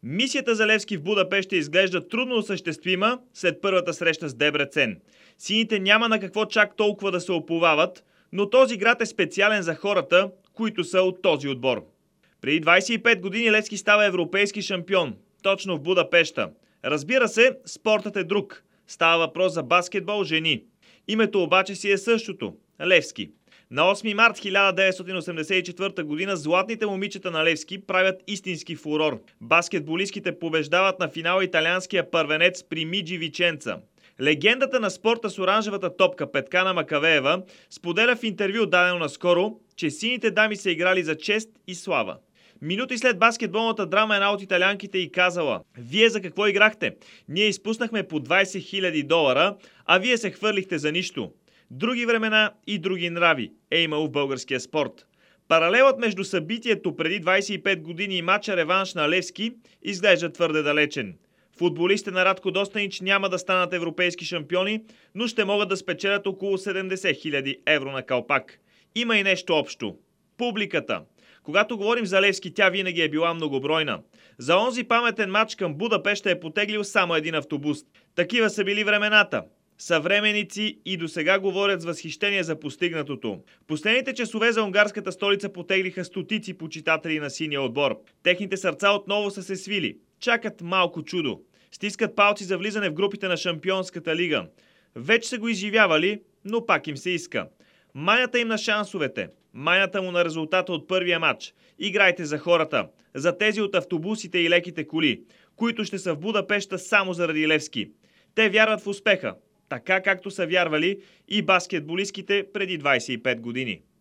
Мисията за Левски в Будапеща изглежда трудно осъществима след първата среща с Дебрецен. Сините няма на какво чак толкова да се оплувават, но този град е специален за хората, които са от този отбор. Преди 25 години Левски става европейски шампион, точно в Будапеща. Разбира се, спортът е друг. Става въпрос за баскетбол жени. Името обаче си е същото – Левски. На 8 март 1984 г. златните момичета на Левски правят истински фурор. Баскетболистките побеждават на финал италианския първенец при Миджи Виченца. Легендата на спорта с оранжевата топка Петкана Макавеева споделя в интервю, дадено наскоро, че сините дами са играли за чест и слава. Минути след баскетболната драма една от италианките й казала: "Вие за какво играхте? Ние изпуснахме по $20 000, а вие се хвърлихте за нищо." Други времена и други нрави е имало в българския спорт. Паралелът между събитието преди 25 години и мача реванш на Левски изглежда твърде далечен. Футболистите на Радко Достанич няма да станат европейски шампиони, но ще могат да спечелят около 70 000 евро на калпак. Има и нещо общо – публиката. Когато говорим за Левски, тя винаги е била многобройна. За онзи паметен матч към Будапеща е потеглил само един автобус. Такива са били времената. Съвременици и досега говорят с възхищение за постигнатото. Последните часове за унгарската столица потеглиха стотици почитатели на синия отбор. Техните сърца отново са се свили. Чакат малко чудо. Стискат палци за влизане в групите на Шампионската лига. Вече са го изживявали, но пак им се иска. Майната им на шансовете. Майната му на резултата от първия матч. Играйте за хората. За тези от автобусите и леките коли, които ще са в Будапеща само заради Левски. Те вярват в успеха. Така както са вярвали и баскетболистките преди 25 години.